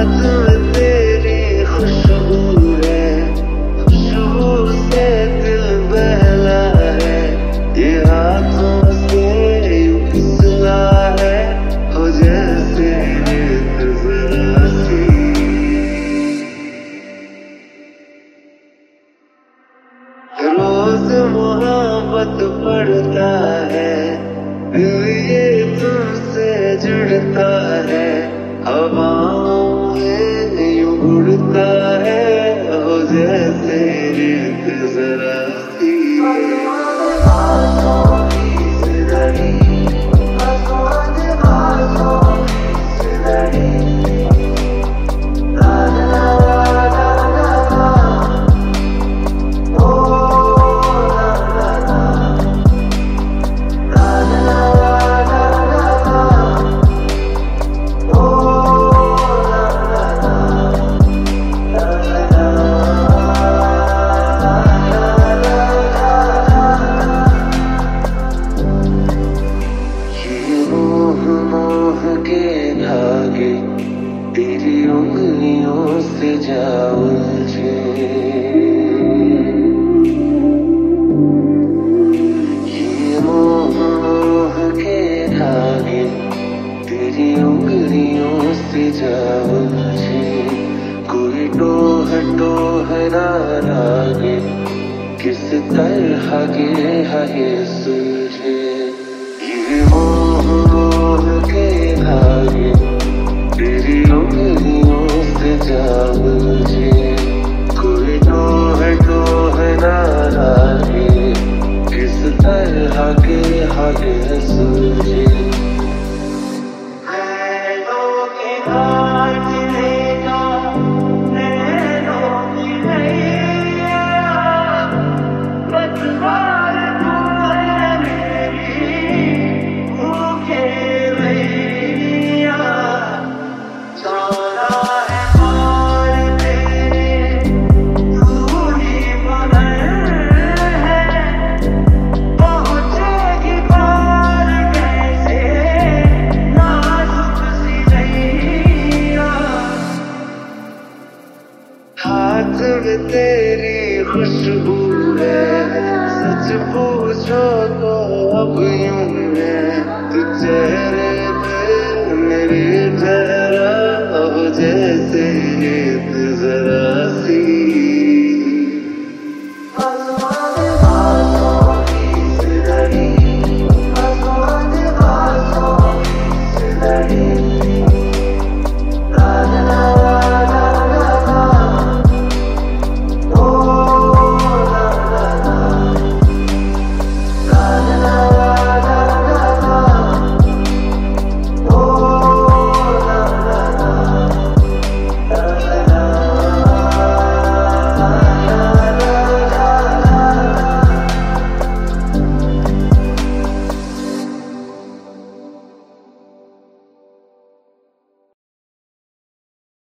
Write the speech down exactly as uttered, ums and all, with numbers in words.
हाथ में तेरी खुशबू है, खुशबू से दिल बहला है, ये हाथों से यूं फिसला है, हो जैसे रेत जरा सी। रोज मोहब्बत पड़ता है, दिल ये तुमसे जुड़ता है, हवाओं में यूं उड़ता है, हो जैसे रेत जरा सी। तेरी उंगलियों से जा उलझे, ये मोह मोह के धागे तेरी उंगलियों से जा उलझे, कोई टोह टोह ना लागे, किस तरह के है सुलझे, ये मोह मोह के धागे तेरी उंगलियों से जा उलझे, कोई टोह टोह ना लागे, किस तरह के है सुलझे। हाथ में तेरी खुशबू है, सच पूछो तो अब यूं है, तू चेहरे पे मेरे ठहरा, हो जैसे रेत जरा सी। Thank you.